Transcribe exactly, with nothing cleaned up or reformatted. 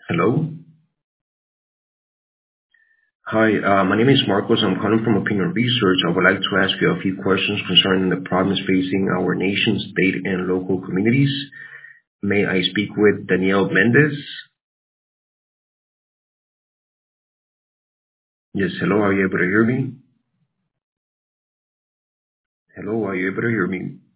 Hello. Hi, uh, my name is Marcos. I'm calling from Opinion Research. I would like to ask you a few questions concerning the problems facing our nation, state, and local communities. May I speak with Danielle Mendez? Yes, hello. Are you able to hear me? Hello, are you able to hear me?